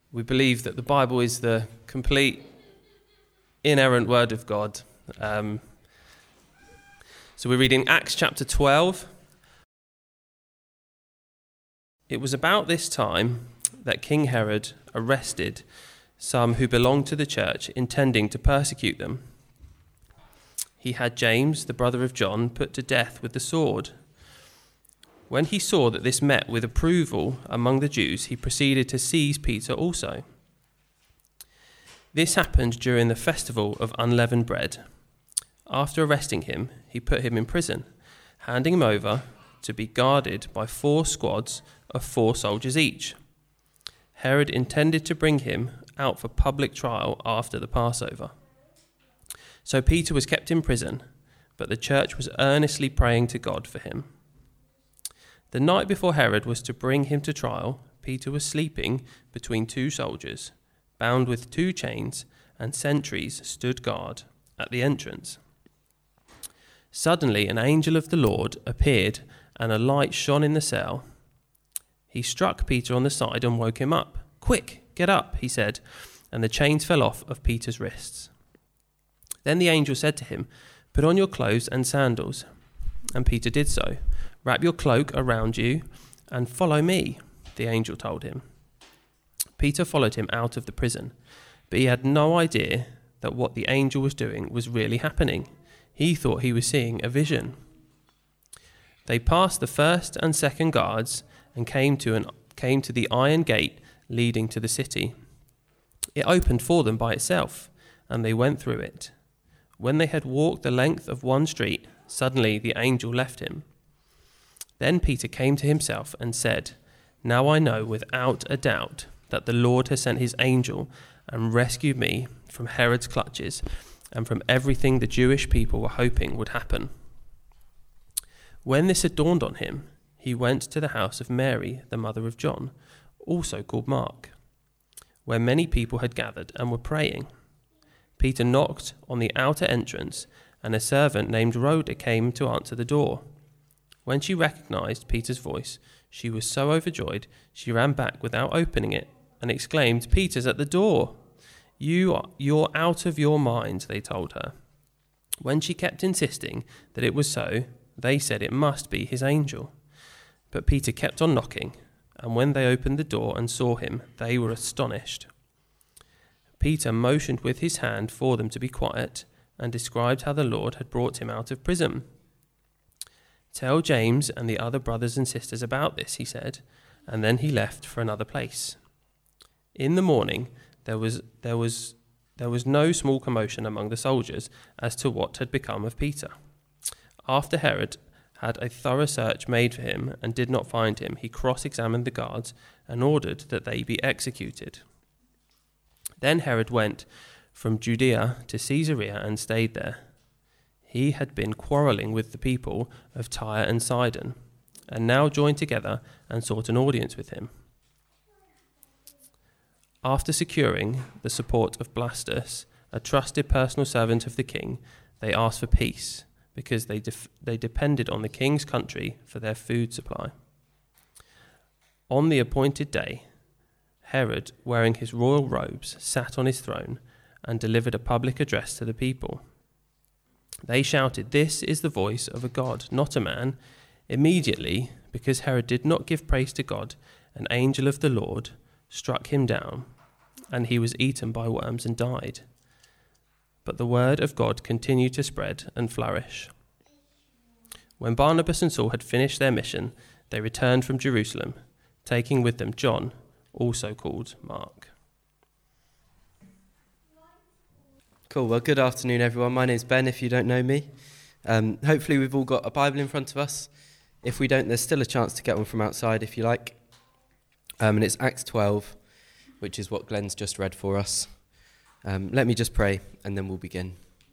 We believe that the Bible is the complete, inerrant word of God. So we're reading Acts chapter 12. It was about this time that King Herod arrested some who belonged to the church, intending to persecute them. He had James, the brother of John, put to death with the sword. When he saw that this met with approval among the Jews, he proceeded to seize Peter also. This happened during the festival of unleavened bread. After arresting him, he put him in prison, handing him over to be guarded by 4 squads of 4 soldiers each. Herod intended to bring him out for public trial after the Passover. So Peter was kept in prison, but the church was earnestly praying to God for him. The night before Herod was to bring him to trial, Peter was sleeping between 2 soldiers, bound with 2 chains, and sentries stood guard at the entrance. Suddenly an angel of the Lord appeared, and a light shone in the cell. He struck Peter on the side and woke him up. "Quick, get up," he said, and the chains fell off of Peter's wrists. Then the angel said to him, "Put on your clothes and sandals." And Peter did so. "Wrap your cloak around you and follow me," the angel told him. Peter followed him out of the prison, but he had no idea that what the angel was doing was really happening. He thought he was seeing a vision. They passed the first and second guards and came to the iron gate leading to the city. It opened for them by itself, and they went through it. When they had walked the length of one street, suddenly the angel left him. Then Peter came to himself and said, "Now I know without a doubt that the Lord has sent his angel and rescued me from Herod's clutches and from everything the Jewish people were hoping would happen." When this had dawned on him, he went to the house of Mary, the mother of John, also called Mark, where many people had gathered and were praying. Peter knocked on the outer entrance, and a servant named Rhoda came to answer the door. When she recognized Peter's voice, she was so overjoyed she ran back without opening it and exclaimed, "Peter's at the door." You're out of your mind," they told her. When she kept insisting that it was so, they said it must be his angel. But Peter kept on knocking, and when they opened the door and saw him, they were astonished. Peter motioned with his hand for them to be quiet and described how the Lord had brought him out of prison. "Tell James and the other brothers and sisters about this," he said, and then he left for another place. In the morning, there was no small commotion among the soldiers as to what had become of Peter. After Herod had a thorough search made for him and did not find him, he cross-examined the guards and ordered that they be executed. Then Herod went from Judea to Caesarea and stayed there. He had been quarrelling with the people of Tyre and Sidon, and now joined together and sought an audience with him. After securing the support of Blastus, a trusted personal servant of the king, they asked for peace, because they depended on the king's country for their food supply. On the appointed day, Herod, wearing his royal robes, sat on his throne and delivered a public address to the people. They shouted, "This is the voice of a god, not a man." Immediately, because Herod did not give praise to God, an angel of the Lord struck him down, and he was eaten by worms and died. But the word of God continued to spread and flourish. When Barnabas and Saul had finished their mission, they returned from Jerusalem, taking with them John, also called Mark. Cool. Well, good afternoon, everyone. My name's Ben, if you don't know me. Hopefully we've all got a Bible in front of us. If we don't, there's still a chance to get one from outside if you like. And it's Acts 12, which is what Glenn's just read for us. Let me just pray, and then we'll begin.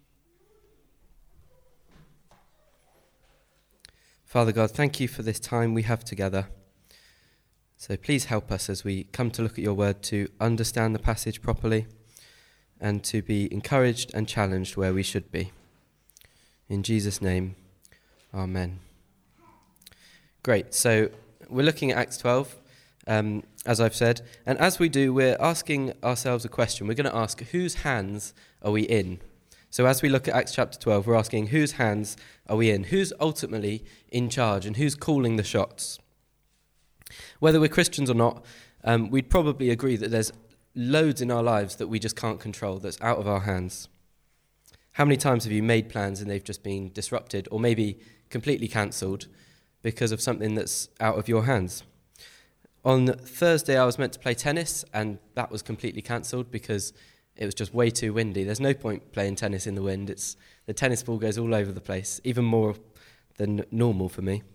Father God, thank you for this time we have together. So please help us as we come to look at your word to understand the passage properly and to be encouraged and challenged where we should be. In Jesus' name, amen. Great. So we're looking at Acts 12. as I've said. And as we do, we're asking ourselves a question. We're going to ask, whose hands are we in? So as we look at Acts chapter 12, we're asking, whose hands are we in? Who's ultimately in charge and who's calling the shots? Whether we're Christians or not, we'd probably agree that there's loads in our lives that we just can't control, that's out of our hands. How many times have you made plans and they've just been disrupted or maybe completely cancelled because of something that's out of your hands? On Thursday, I was meant to play tennis, and that was completely cancelled because it was just way too windy. There's no point playing tennis in the wind. The tennis ball goes all over the place, even more than normal for me.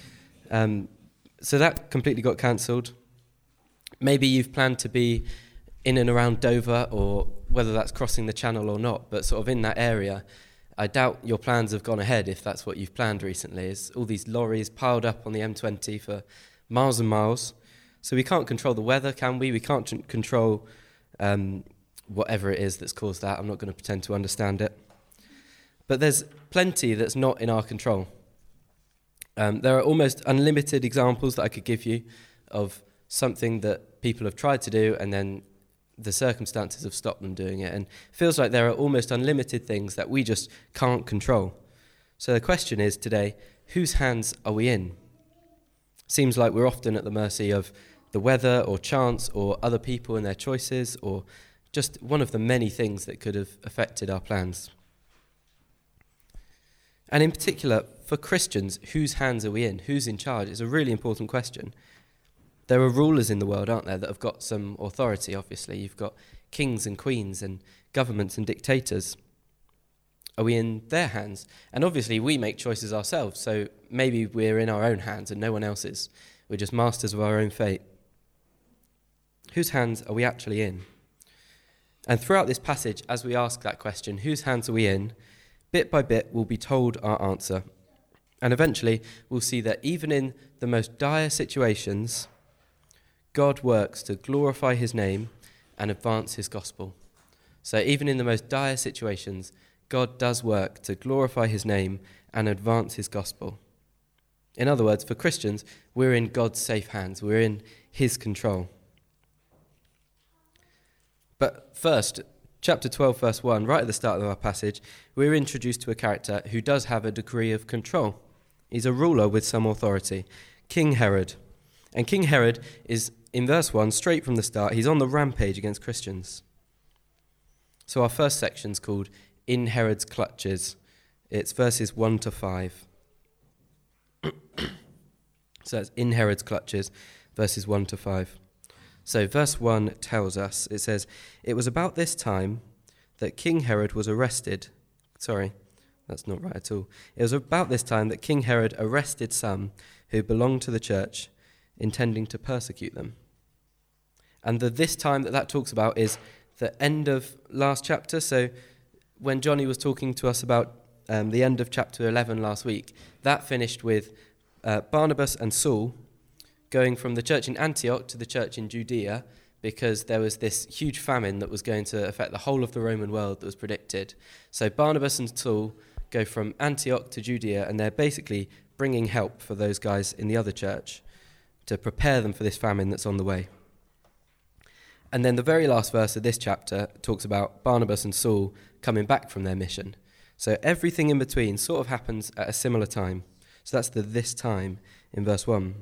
So that completely got cancelled. Maybe you've planned to be in and around Dover, or whether that's crossing the channel or not, but sort of in that area. I doubt your plans have gone ahead if that's what you've planned recently. It's all these lorries piled up on the M20 for miles and miles. So we can't control the weather, can we? We can't control whatever it is that's caused that. I'm not going to pretend to understand it. But there's plenty that's not in our control. There are almost unlimited examples that I could give you of something that people have tried to do and then the circumstances have stopped them doing it. And it feels like there are almost unlimited things that we just can't control. So the question is today, whose hands are we in? Seems like we're often at the mercy of the weather or chance or other people and their choices, or just one of the many things that could have affected our plans. And in particular, for Christians, whose hands are we in? Who's in charge? It's a really important question. There are rulers in the world, aren't there, that have got some authority, obviously. You've got kings and queens and governments and dictators. Are we in their hands? And obviously we make choices ourselves, so maybe we're in our own hands and no one else's. We're just masters of our own fate. Whose hands are we actually in? And throughout this passage, as we ask that question, whose hands are we in, bit by bit we'll be told our answer. And eventually we'll see that even in the most dire situations, God works to glorify his name and advance his gospel. So even in the most dire situations, God does work to glorify his name and advance his gospel. In other words, for Christians, we're in God's safe hands. We're in his control. But first, chapter 12, verse 1, right at the start of our passage, we're introduced to a character who does have a degree of control. He's a ruler with some authority, King Herod. And King Herod is, in verse 1, straight from the start, he's on the rampage against Christians. So our first section's called In Herod's Clutches. It's verses 1 to 5. So it's In Herod's Clutches, verses 1 to 5. So verse 1 tells us, it says, "It was about this time that King Herod was arrested." Sorry, that's not right at all. It was about this time that King Herod arrested some who belonged to the church, intending to persecute them. And this time that talks about is the end of last chapter. So when Johnny was talking to us about the end of chapter 11 last week, that finished with Barnabas and Saul going from the church in Antioch to the church in Judea, because there was this huge famine that was going to affect the whole of the Roman world that was predicted. So Barnabas and Saul go from Antioch to Judea, and they're basically bringing help for those guys in the other church to prepare them for this famine that's on the way. And then the very last verse of this chapter talks about Barnabas and Saul coming back from their mission. So everything in between sort of happens at a similar time. So that's this time in verse 1.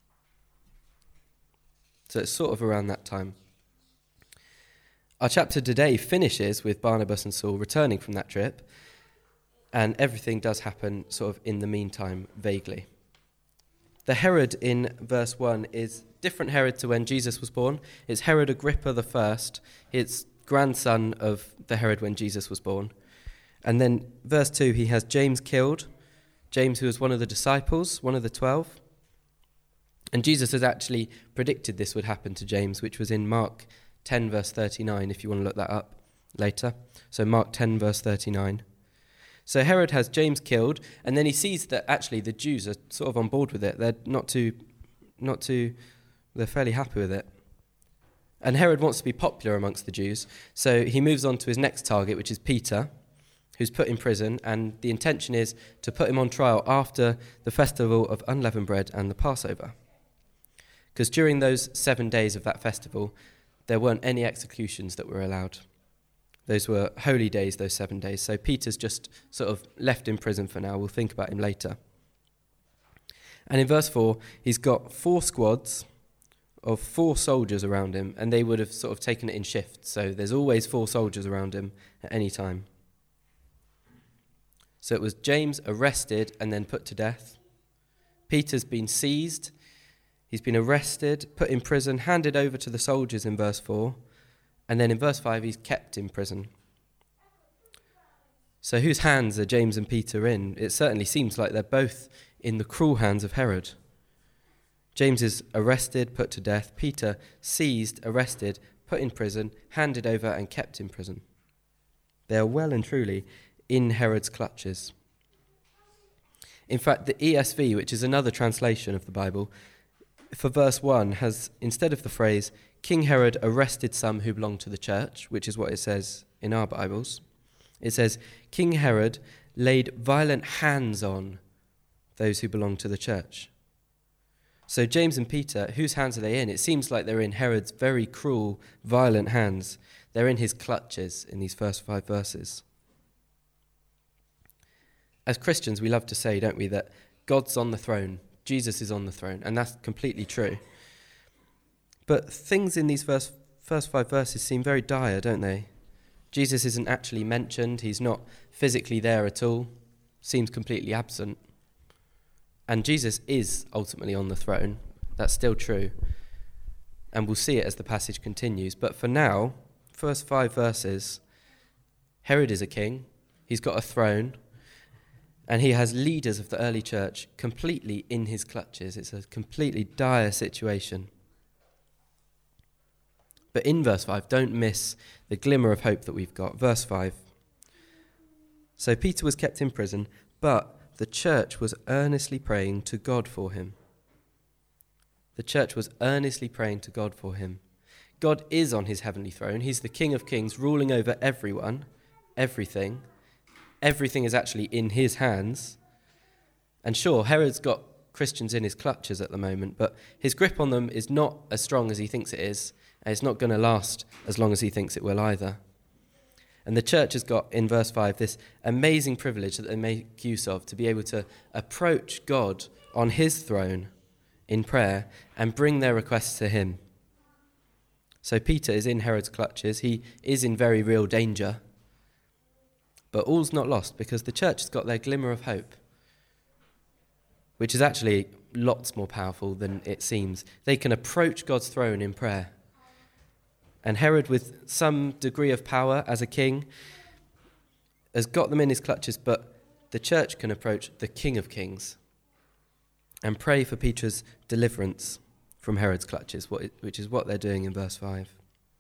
So it's sort of around that time. Our chapter today finishes with Barnabas and Saul returning from that trip, and everything does happen sort of in the meantime, vaguely. The Herod in verse 1 is different Herod to when Jesus was born. It's Herod Agrippa I. It's grandson of the Herod when Jesus was born. And then verse 2, he has James killed. James, who was one of the disciples, one of the 12. And Jesus has actually predicted this would happen to James, which was in Mark 10, verse 39, if you want to look that up later. So Mark 10, verse 39. So Herod has James killed, and then he sees that actually the Jews are sort of on board with it. They're they're fairly happy with it. And Herod wants to be popular amongst the Jews, so he moves on to his next target, which is Peter, who's put in prison, and the intention is to put him on trial after the festival of unleavened bread and the Passover. Because during those 7 days of that festival, there weren't any executions that were allowed. Those were holy days, those 7 days. So Peter's just sort of left in prison for now. We'll think about him later. And in verse 4, he's got 4 squads of 4 soldiers around him, and they would have sort of taken it in shifts. So there's always 4 soldiers around him at any time. So it was James arrested and then put to death. Peter's been seized. He's been arrested, put in prison, handed over to the soldiers in verse 4. And then in verse 5, he's kept in prison. So whose hands are James and Peter in? It certainly seems like they're both in the cruel hands of Herod. James is arrested, put to death. Peter seized, arrested, put in prison, handed over and kept in prison. They are well and truly in Herod's clutches. In fact, the ESV, which is another translation of the Bible, for verse 1 has, instead of the phrase, King Herod arrested some who belonged to the church, which is what it says in our Bibles, it says, King Herod laid violent hands on those who belonged to the church. So James and Peter, whose hands are they in? It seems like they're in Herod's very cruel, violent hands. They're in his clutches in these first 5 verses. As Christians, we love to say, don't we, that God's on the throne, Jesus is on the throne, and that's completely true. But things in these first 5 verses seem very dire, don't they? Jesus isn't actually mentioned, he's not physically there at all, seems completely absent. And Jesus is ultimately on the throne, that's still true. And we'll see it as the passage continues. But for now, first 5 verses, Herod is a king, he's got a throne, and he has leaders of the early church completely in his clutches. It's a completely dire situation. But in verse 5, don't miss the glimmer of hope that we've got. Verse 5. So Peter was kept in prison, but the church was earnestly praying to God for him. The church was earnestly praying to God for him. God is on his heavenly throne. He's the King of Kings, ruling over everyone, everything. Everything is actually in his hands. And sure, Herod's got Christians in his clutches at the moment, but his grip on them is not as strong as he thinks it is, and it's not going to last as long as he thinks it will either. And the church has got, in verse 5, this amazing privilege that they make use of to be able to approach God on his throne in prayer and bring their requests to him. So Peter is in Herod's clutches. He is in very real danger. But all's not lost, because the church has got their glimmer of hope, which is actually lots more powerful than it seems. They can approach God's throne in prayer. And Herod, with some degree of power as a king, has got them in his clutches, but the church can approach the King of Kings and pray for Peter's deliverance from Herod's clutches, which is what they're doing in verse 5.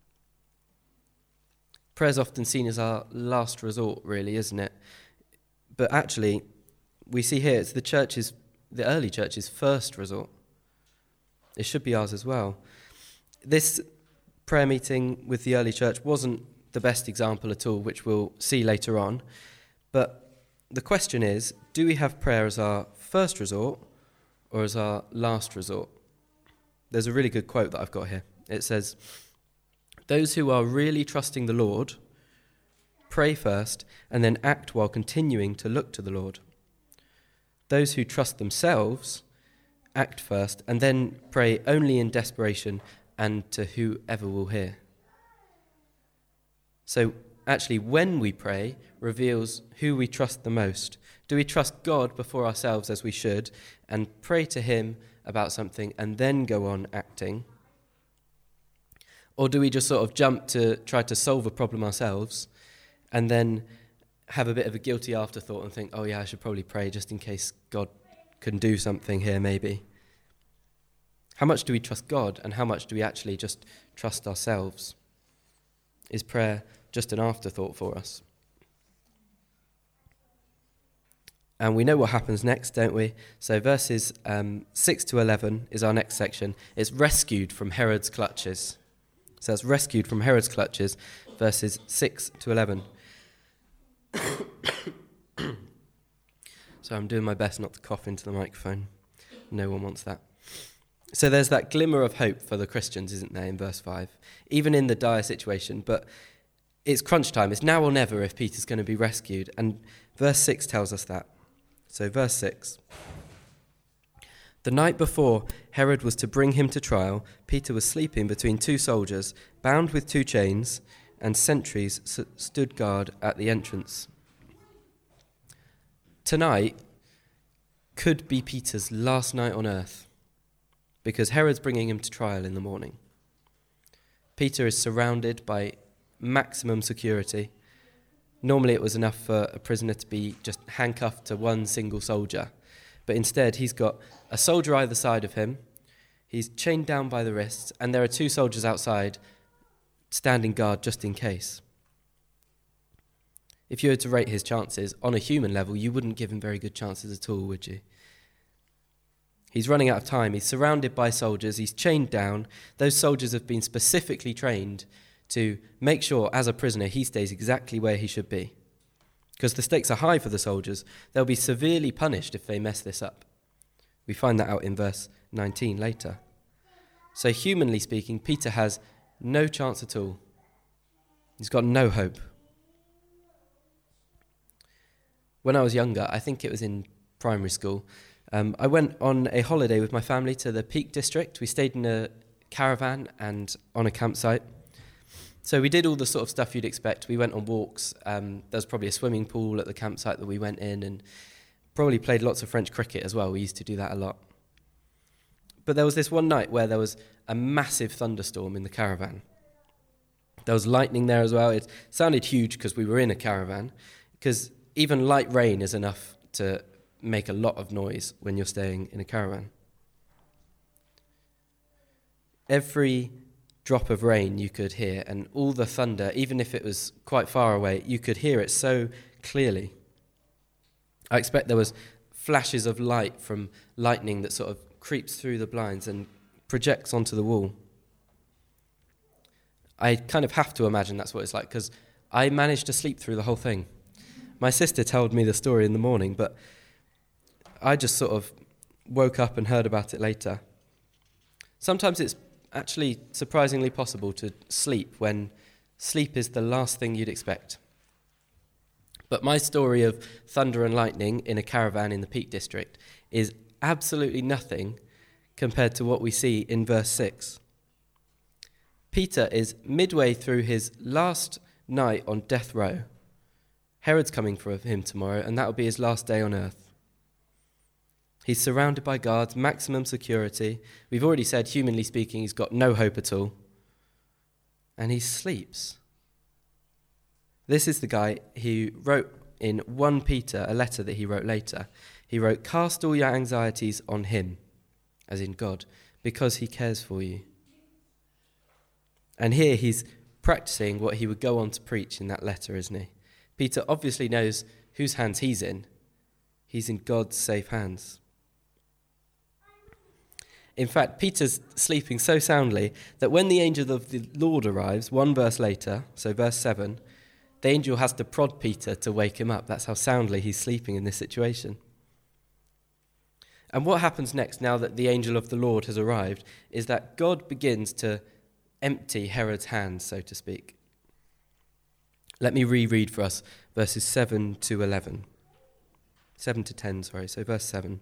Prayer is often seen as our last resort, really, isn't it? But actually, we see here it's the early church's first resort. It should be ours as well. This prayer meeting with the early church wasn't the best example at all, which we'll see later on. But the question is, do we have prayer as our first resort or as our last resort? There's a really good quote that I've got here. It says, "Those who are really trusting the Lord pray first and then act while continuing to look to the Lord. Those who trust themselves act first and then pray only in desperation and to whoever will hear." So actually, when we pray reveals who we trust the most. Do we trust God before ourselves as we should and pray to him about something and then go on acting? Or do we just sort of jump to try to solve a problem ourselves and then have a bit of a guilty afterthought and think, oh yeah, I should probably pray just in case God can do something here maybe? How much do we trust God and how much do we actually just trust ourselves? Is prayer just an afterthought for us? And we know what happens next, don't we? So verses 6 to 11 is our next section. It's rescued from Herod's clutches. So it's rescued from Herod's clutches, verses 6 to 11. So I'm doing my best not to cough into the microphone. No one wants that. So there's that glimmer of hope for the Christians, isn't there, in verse 5? Even in the dire situation, but it's crunch time. It's now or never if Peter's going to be rescued. And verse 6 tells us that. So verse 6. The night before Herod was to bring him to trial, Peter was sleeping between two soldiers, bound with two chains, and sentries stood guard at the entrance. Tonight could be Peter's last night on earth, because Herod's bringing him to trial in the morning. Peter is surrounded by maximum security. Normally it was enough for a prisoner to be just handcuffed to one single soldier, but instead he's got a soldier either side of him, he's chained down by the wrists, and there are two soldiers outside standing guard just in case. If you were to rate his chances on a human level, you wouldn't give him very good chances at all, would you? He's running out of time. He's surrounded by soldiers. He's chained down. Those soldiers have been specifically trained to make sure, as a prisoner, he stays exactly where he should be. Because the stakes are high for the soldiers. They'll be severely punished if they mess this up. We find that out in verse 19 later. So humanly speaking, Peter has no chance at all. He's got no hope. When I was younger, I think it was in primary school, I went on a holiday with my family to the Peak District. We stayed in a caravan and on a campsite. So we did all the sort of stuff you'd expect. We went on walks. There was probably a swimming pool at the campsite that we went in, and probably played lots of French cricket as well. We used to do that a lot. But there was this one night where there was a massive thunderstorm in the caravan. There was lightning there as well. It sounded huge because we were in a caravan, because even light rain is enough to make a lot of noise when you're staying in a caravan. Every drop of rain you could hear, and all the thunder, even if it was quite far away, you could hear it so clearly. I expect there was flashes of light from lightning that sort of creeps through the blinds and projects onto the wall. I kind of have to imagine that's what it's like, because I managed to sleep through the whole thing. My sister told me the story in the morning, but I just sort of woke up and heard about it later. Sometimes it's actually surprisingly possible to sleep when sleep is the last thing you'd expect. But my story of thunder and lightning in a caravan in the Peak District is absolutely nothing compared to what we see in verse 6. Peter is midway through his last night on death row. Herod's coming for him tomorrow, and that will be his last day on earth. He's surrounded by guards, maximum security. We've already said, humanly speaking, he's got no hope at all. And he sleeps. This is the guy who wrote in 1 Peter, a letter that he wrote later. He wrote, "Cast all your anxieties on him," as in God, "because he cares for you." And here he's practicing what he would go on to preach in that letter, isn't he? Peter obviously knows whose hands he's in. He's in God's safe hands. In fact, Peter's sleeping so soundly that when the angel of the Lord arrives, 1 verse later, so verse 7, the angel has to prod Peter to wake him up. That's how soundly he's sleeping in this situation. And what happens next, now that the angel of the Lord has arrived, is that God begins to empty Herod's hands, so to speak. Let me reread for us verses 7 to 11. 7 to 10, so verse 7.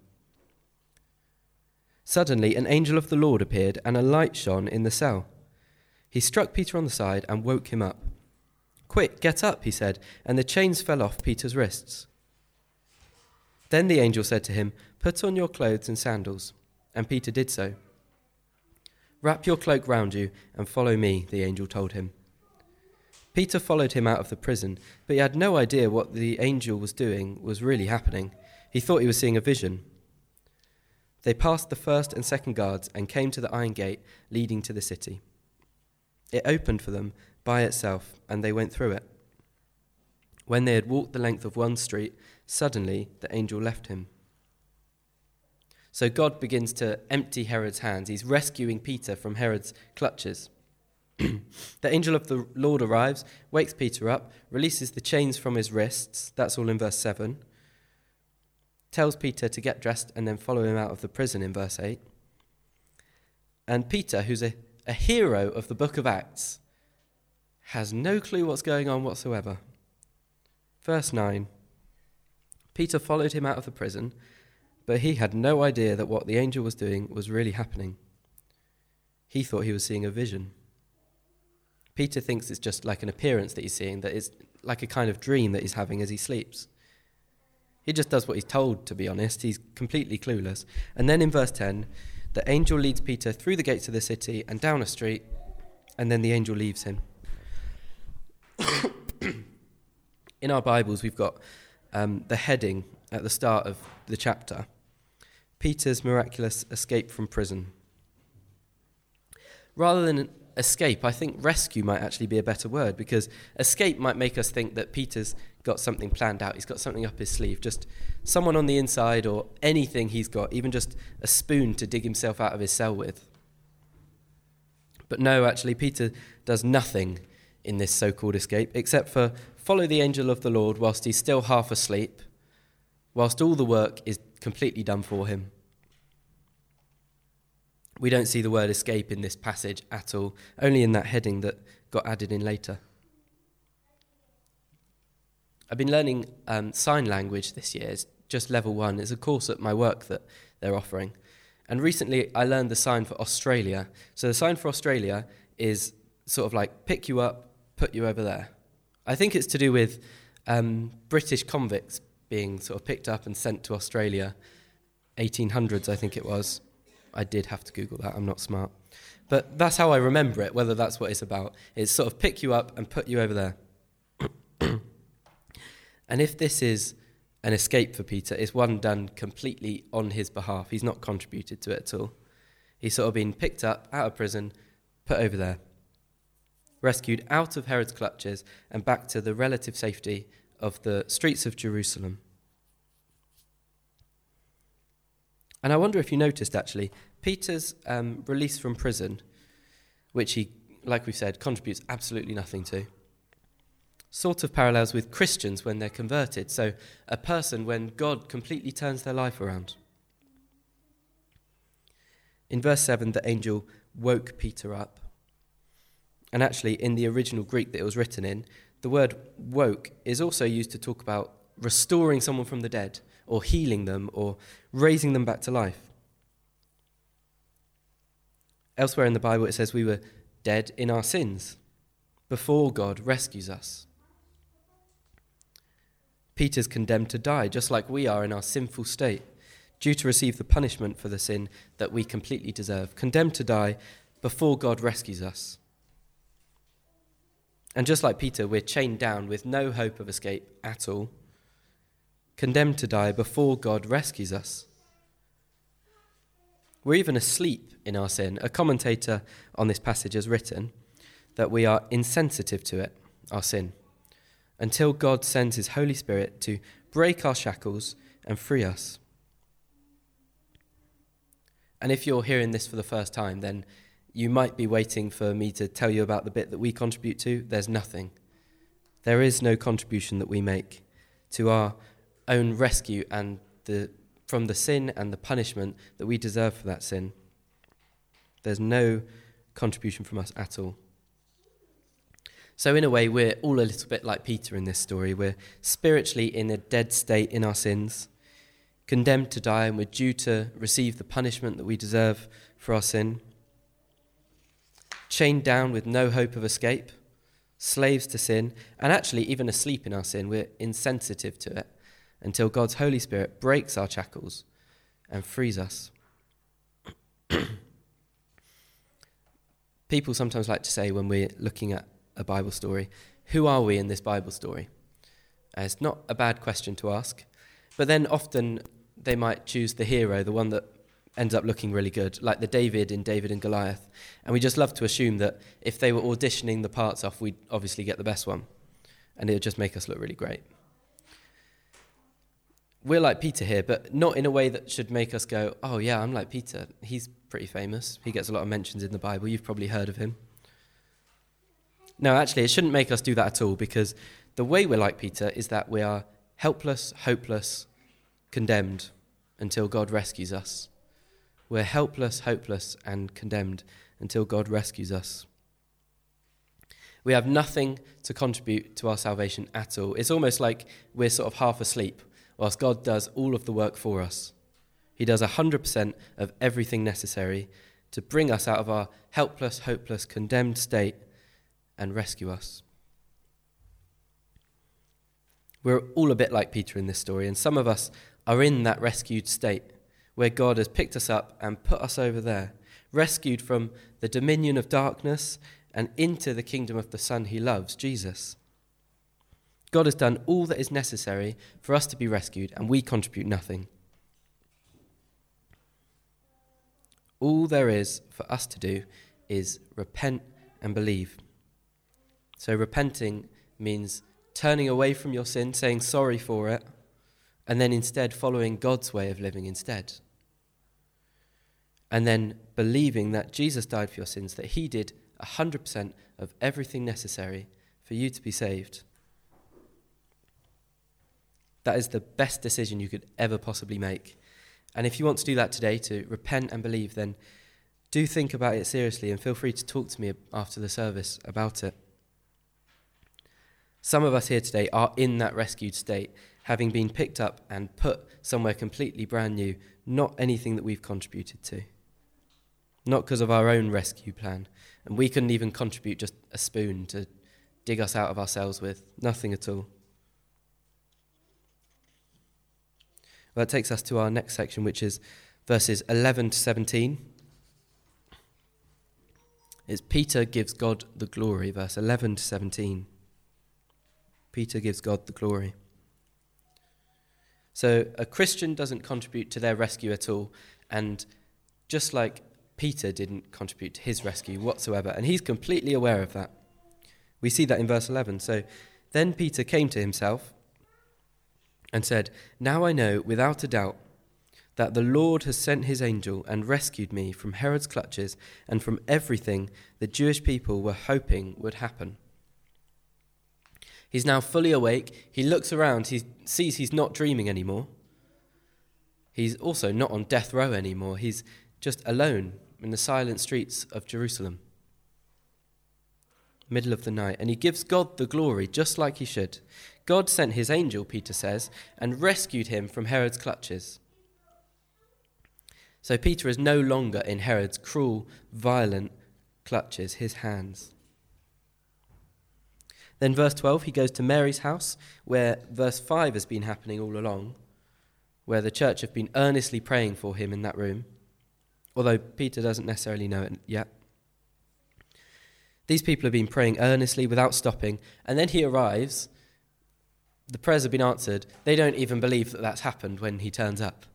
Suddenly an angel of the Lord appeared, and a light shone in the cell. He struck Peter on the side and woke him up. "Quick, get up," he said, and the chains fell off Peter's wrists. Then the angel said to him, "Put on your clothes and sandals," and Peter did so. "Wrap your cloak round you and follow me," the angel told him. Peter followed him out of the prison, but he had no idea what the angel was doing was really happening. He thought he was seeing a vision. They passed the first and second guards and came to the iron gate leading to the city. It opened for them by itself, and they went through it. When they had walked the length of one street, suddenly the angel left him. So God begins to empty Herod's hands. He's rescuing Peter from Herod's clutches. The angel of the Lord arrives, wakes Peter up, releases the chains from his wrists. That's all in verse 7. Tells Peter to get dressed and then follow him out of the prison in verse 8. And Peter, who's a hero of the book of Acts, has no clue what's going on whatsoever. Verse 9, Peter followed him out of the prison, but he had no idea that what the angel was doing was really happening. He thought he was seeing a vision. Peter thinks it's just like an appearance that he's seeing, that it's like a kind of dream that he's having as he sleeps. He just does what he's told, to be honest. He's completely clueless. And then in verse 10, the angel leads Peter through the gates of the city and down a street, and then the angel leaves him. In our Bibles, we've got the heading at the start of the chapter, Peter's miraculous escape from prison. Rather than escape, I think rescue might actually be a better word, because escape might make us think that Peter's got something planned out, he's got something up his sleeve, just someone on the inside or anything he's got, even just a spoon to dig himself out of his cell with. But no, actually, Peter does nothing in this so-called escape except for follow the angel of the Lord whilst he's still half asleep, whilst all the work is completely done for him. We don't see the word escape in this passage at all, only in that heading that got added in later. I've been learning sign language this year. It's just level 1. It's a course at my work that they're offering. And recently I learned the sign for Australia. So the sign for Australia is sort of like pick you up, put you over there. I think it's to do with British convicts being sort of picked up and sent to Australia, 1800s I think it was. I did have to Google that, I'm not smart. But that's how I remember it, whether that's what it's about. It's sort of pick you up and put you over there. And if this is an escape for Peter, it's one done completely on his behalf. He's not contributed to it at all. He's sort of been picked up out of prison, put over there, rescued out of Herod's clutches and back to the relative safety of the streets of Jerusalem. And I wonder if you noticed, actually, Peter's release from prison, which he, like we've said, contributes absolutely nothing to, sort of parallels with Christians when they're converted. So a person when God completely turns their life around. In verse 7, the angel woke Peter up. And actually, in the original Greek that it was written in, the word woke is also used to talk about restoring someone from the dead, or healing them, or raising them back to life. Elsewhere in the Bible, it says we were dead in our sins before God rescues us. Peter's condemned to die, just like we are in our sinful state, due to receive the punishment for the sin that we completely deserve. Condemned to die before God rescues us. And just like Peter, we're chained down with no hope of escape at all. Condemned to die before God rescues us. We're even asleep in our sin. A commentator on this passage has written that we are insensitive to it, our sin, until God sends his Holy Spirit to break our shackles and free us. And if you're hearing this for the first time, then you might be waiting for me to tell you about the bit that we contribute to. There's nothing. There is no contribution that we make to our own rescue and from the sin and the punishment that we deserve for that sin. There's no contribution from us at all. So in a way, we're all a little bit like Peter in this story. We're spiritually in a dead state in our sins, condemned to die, and we're due to receive the punishment that we deserve for our sin. Chained down with no hope of escape, slaves to sin, and actually even asleep in our sin. We're insensitive to it until God's Holy Spirit breaks our shackles and frees us. People sometimes like to say when we're looking at a Bible story, who are we in this Bible story? It's not a bad question to ask, but then often they might choose the hero, the one that ends up looking really good, like the David in David and Goliath. And we just love to assume that if they were auditioning the parts off, we'd obviously get the best one, and it would just make us look really great. We're like Peter here, but not in a way that should make us go, oh yeah, I'm like Peter. He's pretty famous. He gets a lot of mentions in the Bible. You've probably heard of him. No, actually, it shouldn't make us do that at all, because the way we're like Peter is that we are helpless, hopeless, condemned until God rescues us. We're helpless, hopeless, and condemned until God rescues us. We have nothing to contribute to our salvation at all. It's almost like we're sort of half asleep whilst God does all of the work for us. He does 100% of everything necessary to bring us out of our helpless, hopeless, condemned state and rescue us. We're all a bit like Peter in this story, and some of us are in that rescued state where God has picked us up and put us over there, rescued from the dominion of darkness and into the kingdom of the Son he loves, Jesus. God has done all that is necessary for us to be rescued, and we contribute nothing. All there is for us to do is repent and believe. So repenting means turning away from your sin, saying sorry for it, and then instead following God's way of living instead. And then believing that Jesus died for your sins, that he did 100% of everything necessary for you to be saved. That is the best decision you could ever possibly make. And if you want to do that today, to repent and believe, then do think about it seriously and feel free to talk to me after the service about it. Some of us here today are in that rescued state, having been picked up and put somewhere completely brand new, not anything that we've contributed to. Not because of our own rescue plan. And we couldn't even contribute just a spoon to dig us out of ourselves with. Nothing at all. Well, that takes us to our next section, which is verses 11 to 17. It's Peter gives God the glory, verse 11 to 17. Peter gives God the glory. So a Christian doesn't contribute to their rescue at all, and just like Peter didn't contribute to his rescue whatsoever, and he's completely aware of that. We see that in verse 11. So then Peter came to himself and said, "Now I know without a doubt that the Lord has sent his angel and rescued me from Herod's clutches and from everything the Jewish people were hoping would happen." He's now fully awake. He looks around. He sees he's not dreaming anymore. He's also not on death row anymore. He's just alone in the silent streets of Jerusalem, middle of the night. And he gives God the glory, just like he should. God sent his angel, Peter says, and rescued him from Herod's clutches. So Peter is no longer in Herod's cruel, violent clutches, his hands. Then verse 12, he goes to Mary's house, where verse 5 has been happening all along, where the church have been earnestly praying for him in that room, although Peter doesn't necessarily know it yet. These people have been praying earnestly without stopping, and then he arrives. The prayers have been answered. They don't even believe that that's happened when he turns up.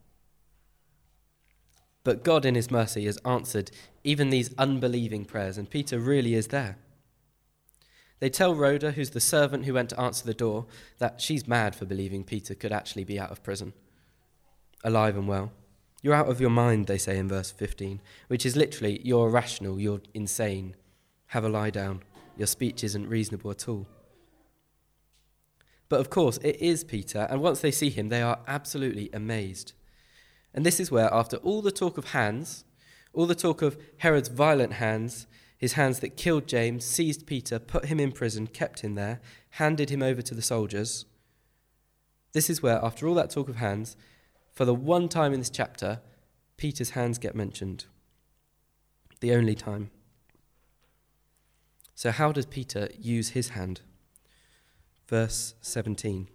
But God in his mercy has answered even these unbelieving prayers, and Peter really is there. They tell Rhoda, who's the servant who went to answer the door, that she's mad for believing Peter could actually be out of prison, alive and well. "You're out of your mind," they say in verse 15, which is literally, "You're irrational, you're insane. Have a lie down. Your speech isn't reasonable at all." But of course, it is Peter, and once they see him, they are absolutely amazed. And this is where, after all the talk of hands, all the talk of Herod's violent hands, his hands that killed James, seized Peter, put him in prison, kept him there, handed him over to the soldiers. This is where, after all that talk of hands, for the one time in this chapter, Peter's hands get mentioned. The only time. So how does Peter use his hand? Verse 17.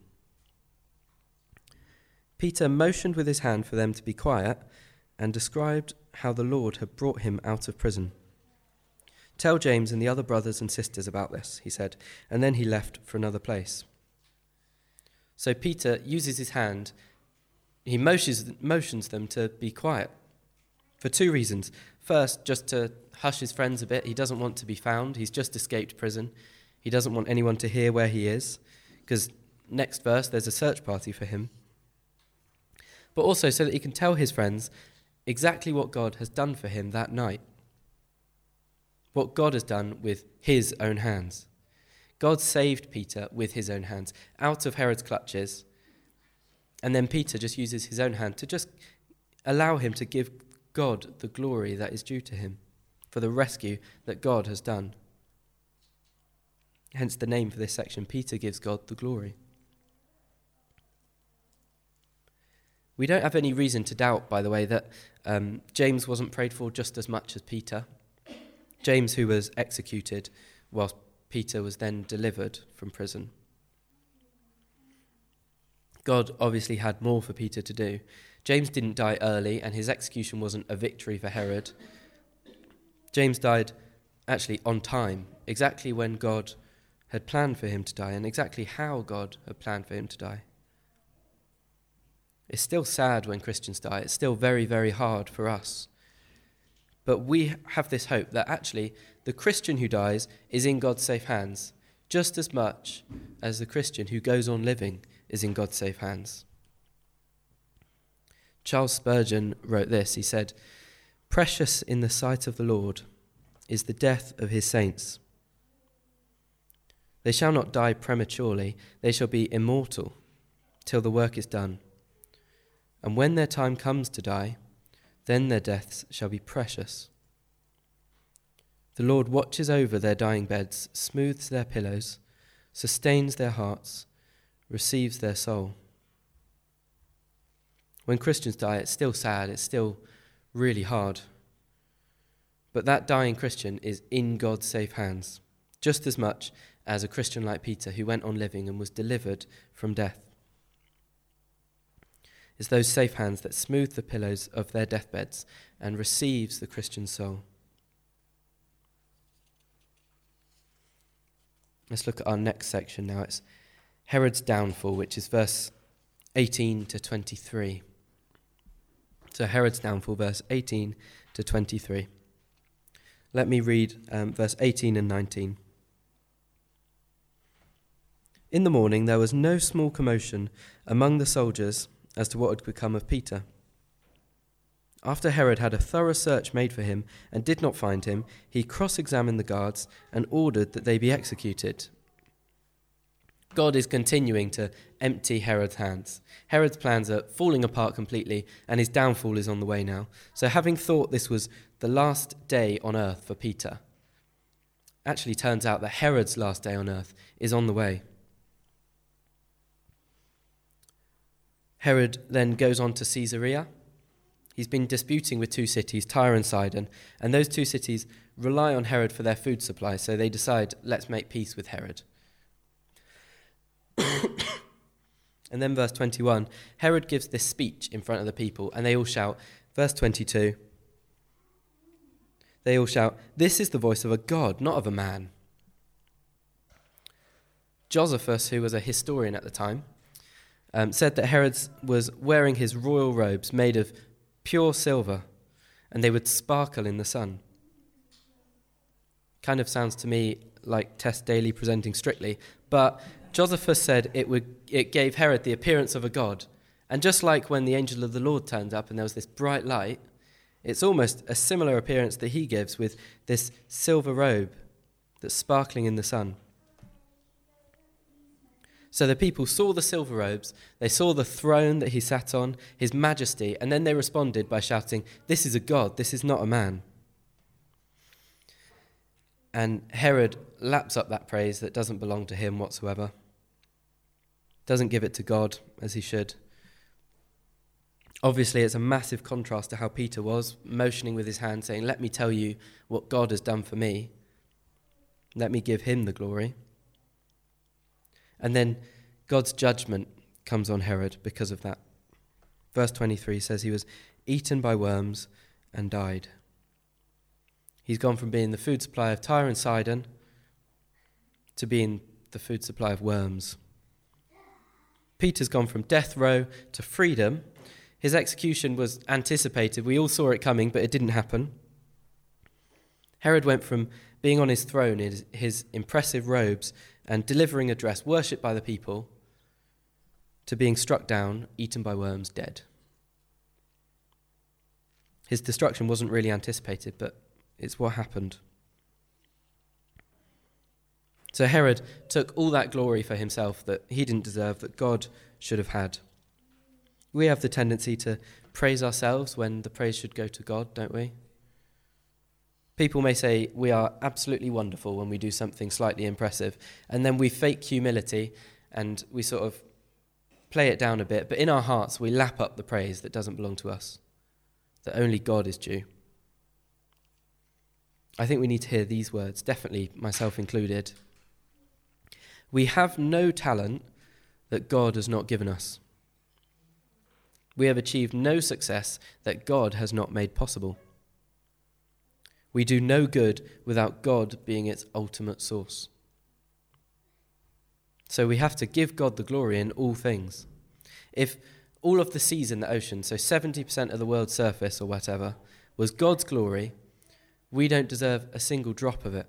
Peter motioned with his hand for them to be quiet and described how the Lord had brought him out of prison. "Tell James and the other brothers and sisters about this," he said, and then he left for another place. So Peter uses his hand, he motions them to be quiet for two reasons. First, just to hush his friends a bit. He doesn't want to be found. He's just escaped prison. He doesn't want anyone to hear where he is, because next verse there's a search party for him. But also so that he can tell his friends exactly what God has done for him that night. What God has done with his own hands. God saved Peter with his own hands out of Herod's clutches. And then Peter just uses his own hand to just allow him to give God the glory that is due to him for the rescue that God has done. Hence the name for this section, Peter gives God the glory. We don't have any reason to doubt, by the way, that James wasn't prayed for just as much as Peter. James, who was executed whilst Peter was then delivered from prison. God obviously had more for Peter to do. James didn't die early, and his execution wasn't a victory for Herod. James died actually on time, exactly when God had planned for him to die, and exactly how God had planned for him to die. It's still sad when Christians die. It's still very, very hard for us. But we have this hope that actually the Christian who dies is in God's safe hands, just as much as the Christian who goes on living is in God's safe hands. Charles Spurgeon wrote this. He said, "Precious in the sight of the Lord is the death of his saints. They shall not die prematurely. They shall be immortal till the work is done. And when their time comes to die, then their deaths shall be precious. The Lord watches over their dying beds, smooths their pillows, sustains their hearts, receives their soul." When Christians die, it's still sad, it's still really hard. But that dying Christian is in God's safe hands, just as much as a Christian like Peter who went on living and was delivered from death. It's those safe hands that smooth the pillows of their deathbeds and receives the Christian soul. Let's look at our next section now. It's Herod's downfall, which is verse 18 to 23. So Herod's downfall, verse 18 to 23. Let me read verse 18 and 19. "In the morning there was no small commotion among the soldiers as to what had become of Peter. After Herod had a thorough search made for him and did not find him, he cross-examined the guards and ordered that they be executed." God is continuing to empty Herod's hands. Herod's plans are falling apart completely, and his downfall is on the way now. So having thought this was the last day on earth for Peter, actually turns out that Herod's last day on earth is on the way. Herod then goes on to Caesarea. He's been disputing with two cities, Tyre and Sidon, and those two cities rely on Herod for their food supply, so they decide, let's make peace with Herod. And then verse 21, Herod gives this speech in front of the people, and they all shout, verse 22, they all shout, "This is the voice of a god, not of a man." Josephus, who was a historian at the time, said that Herod was wearing his royal robes made of pure silver, and they would sparkle in the sun. Kind of sounds to me like Tess Daly presenting Strictly, but Josephus said it gave Herod the appearance of a god. And just like when the angel of the Lord turned up and there was this bright light, it's almost a similar appearance that he gives with this silver robe that's sparkling in the sun. So the people saw the silver robes, they saw the throne that he sat on, his majesty, and then they responded by shouting, "This is a god, this is not a man." And Herod laps up that praise that doesn't belong to him whatsoever. Doesn't give it to God as he should. Obviously, it's a massive contrast to how Peter was, motioning with his hand, saying, "Let me tell you what God has done for me. Let me give him the glory." And then God's judgment comes on Herod because of that. Verse 23 says he was eaten by worms and died. He's gone from being the food supply of Tyre and Sidon to being the food supply of worms. Peter's gone from death row to freedom. His execution was anticipated. We all saw it coming, but it didn't happen. Herod went from being on his throne in his impressive robes and delivering address, worshipped by the people, to being struck down, eaten by worms, dead. His destruction wasn't really anticipated, but it's what happened. So Herod took all that glory for himself that he didn't deserve, that God should have had. We have the tendency to praise ourselves when the praise should go to God, don't we? People may say we are absolutely wonderful when we do something slightly impressive, and then we fake humility and we sort of play it down a bit, but in our hearts we lap up the praise that doesn't belong to us, that only God is due. I think we need to hear these words, definitely myself included. We have no talent that God has not given us. We have achieved no success that God has not made possible. We do no good without God being its ultimate source. So we have to give God the glory in all things. If all of the seas in the ocean, so 70% of the world's surface or whatever, was God's glory, we don't deserve a single drop of it.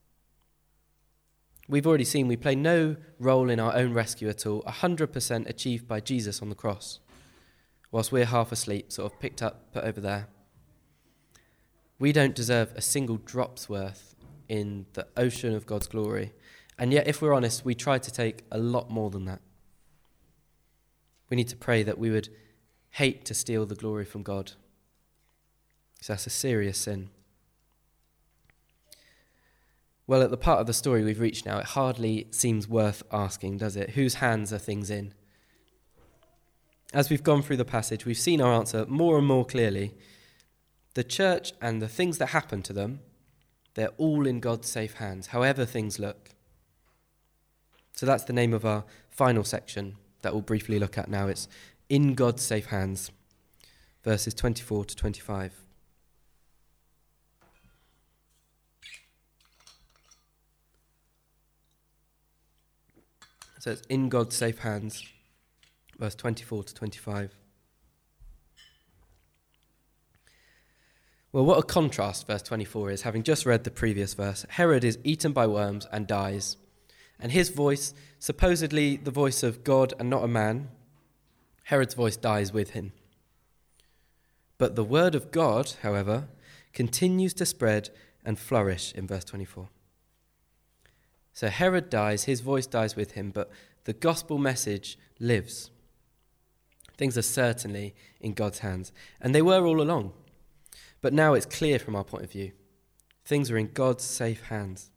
We've already seen we play no role in our own rescue at all, 100% achieved by Jesus on the cross, whilst we're half asleep, sort of picked up, put over there. We don't deserve a single drop's worth in the ocean of God's glory. And yet, if we're honest, we try to take a lot more than that. We need to pray that we would hate to steal the glory from God, because that's a serious sin. Well, at the part of the story we've reached now, it hardly seems worth asking, does it? Whose hands are things in? As we've gone through the passage, we've seen our answer more and more clearly. The church and the things that happen to them, they're all in God's safe hands, however things look. So that's the name of our final section that we'll briefly look at now. It's in God's safe hands, verses 24 to 25. So it's in God's safe hands, verse 24 to 25. Well, what a contrast verse 24 is, having just read the previous verse. Herod is eaten by worms and dies, and his voice, supposedly the voice of God and not a man, Herod's voice dies with him. But the word of God, however, continues to spread and flourish in verse 24. So Herod dies, his voice dies with him, but the gospel message lives. Things are certainly in God's hands, and they were all along. But now it's clear from our point of view. Things are in God's safe hands.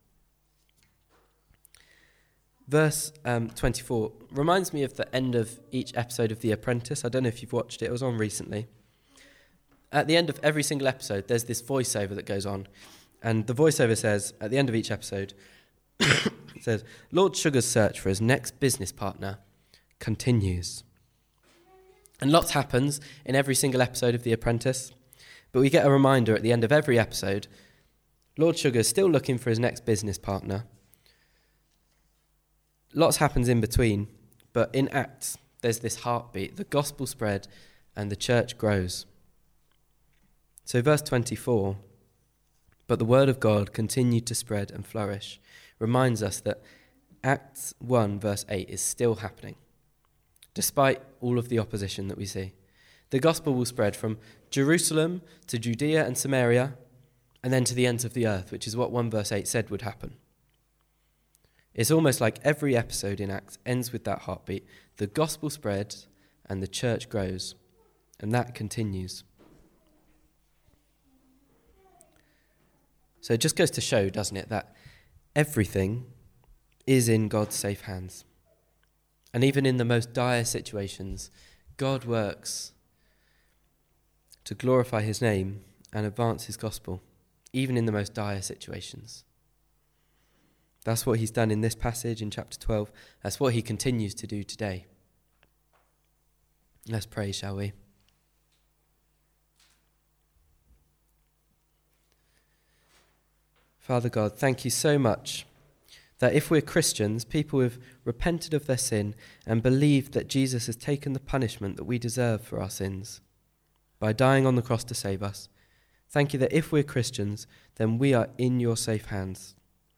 Verse 24 reminds me of the end of each episode of The Apprentice. I don't know if you've watched it. It was on recently. At the end of every single episode, there's this voiceover that goes on. And the voiceover says, at the end of each episode, it says, Lord Sugar's search for his next business partner continues. And lots happens in every single episode of The Apprentice. But we get a reminder at the end of every episode, Lord Sugar's still looking for his next business partner. Lots happens in between, but in Acts, there's this heartbeat. The gospel spread and the church grows. So verse 24, but the word of God continued to spread and flourish, reminds us that Acts 1 verse 8 is still happening, despite all of the opposition that we see. The gospel will spread from Jerusalem to Judea and Samaria, and then to the ends of the earth, which is what 1 verse 8 said would happen. It's almost like every episode in Acts ends with that heartbeat. The gospel spreads and the church grows, and that continues. So it just goes to show, doesn't it, that everything is in God's safe hands. And even in the most dire situations, God works to glorify his name and advance his gospel, even in the most dire situations. That's what he's done in this passage in chapter 12. That's what he continues to do today. Let's pray, shall we? Father God, thank you so much that if we're Christians, people who have repented of their sin and believed that Jesus has taken the punishment that we deserve for our sins by dying on the cross to save us, thank you that if we're Christians, then we are in your safe hands.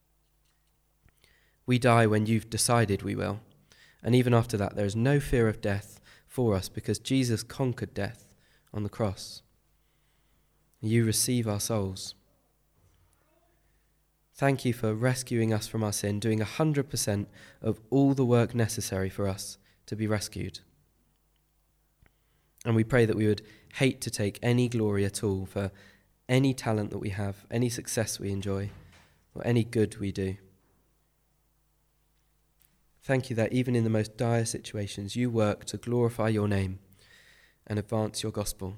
We die when you've decided we will, and even after that, there is no fear of death for us because Jesus conquered death on the cross. You receive our souls. Thank you for rescuing us from our sin, doing 100% of all the work necessary for us to be rescued. And we pray that we would hate to take any glory at all for any talent that we have, any success we enjoy, or any good we do. Thank you that even in the most dire situations, you work to glorify your name and advance your gospel.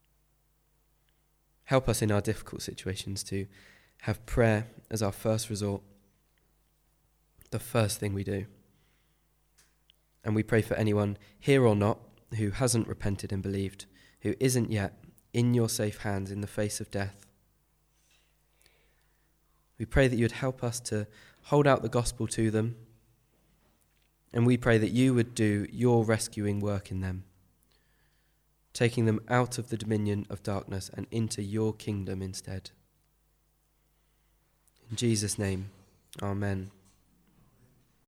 Help us in our difficult situations to have prayer as our first resort, the first thing we do. And we pray for anyone, here or not, who hasn't repented and believed, who isn't yet in your safe hands in the face of death. We pray that you would help us to hold out the gospel to them, and we pray that you would do your rescuing work in them, taking them out of the dominion of darkness and into your kingdom instead. In Jesus' name, amen.